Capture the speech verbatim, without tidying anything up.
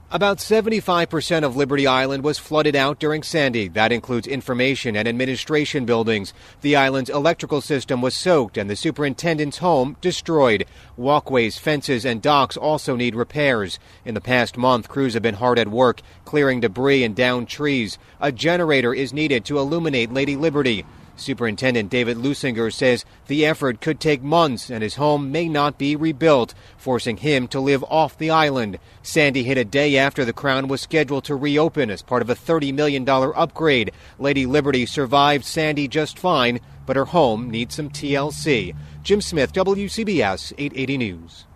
About seventy-five percent of Liberty Island was flooded out during Sandy. That includes information and administration buildings. The island's electrical system was soaked and the superintendent's home destroyed. Walkways, fences, and docks also need repairs. In the past month, crews have been hard at work, clearing debris and downed trees. A generator is needed to illuminate Lady Liberty. Superintendent David Lusinger says the effort could take months and his home may not be rebuilt, forcing him to live off the island. Sandy hit a day after the Crown was scheduled to reopen as part of a thirty million dollars upgrade. Lady Liberty survived Sandy just fine, but her home needs some T L C. Jim Smith, W C B S eight eighty News.